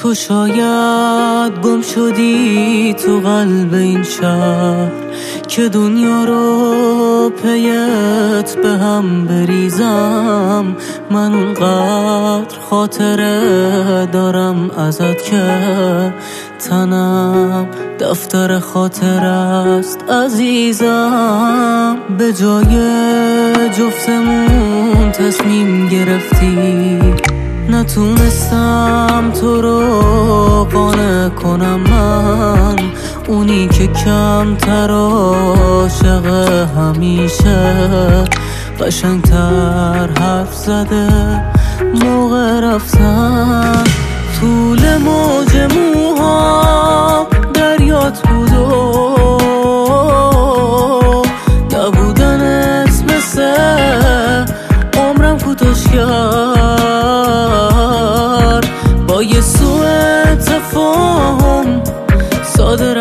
تو شاید گم شدی تو قلب این شهر که دنیا رو پیت به هم بریزم. من اونقدر خاطره دارم ازت که تنم دفتر خاطر است عزیزم. به جای جفتمون تصمیم گرفتی، نتونستم تو رو قانع کنم. من اونی که کمتر عاشق همیشه قشنگتر حرف زده موقع رفتن. طول موج موها دریات بود و نبودنت مثل عمرم کوتاش کرد. با یه سوء تفاهم ساده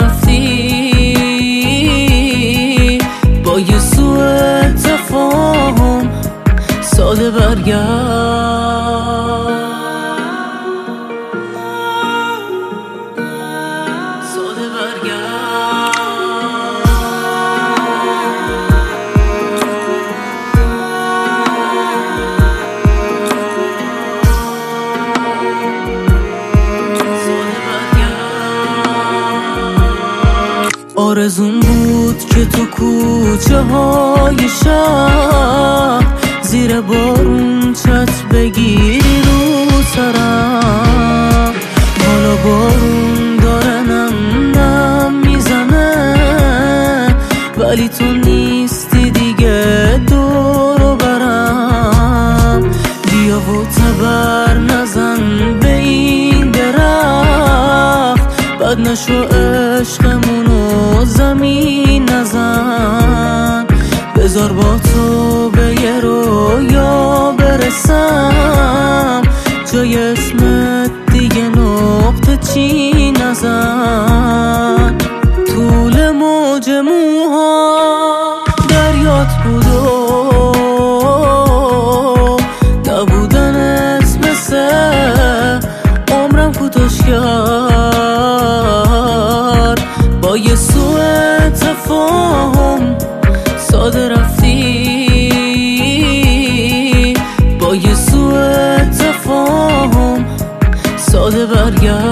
رفتی، با یه سوء تفاهم ساده برگرد. آرزون بود که تو کوچه های شهر زیر بارون چتر بگیری رو سرم. حالا بارون داره نم میزنه ولی تو نیستی دیگه دورو برم. بیا و تبر نزن به این درخت، بد نشو عشقمونو زمین نزن. بذار با تو به یه رویا برسم، جای اسمت دیگه نقطه چی نزن. طول موج موها دریات بود و نبودنت مثل عمرم کوتاش کرد. با یه سوء تفاهم ساده رفتی، با یه سوء تفاهم ساده برگرد.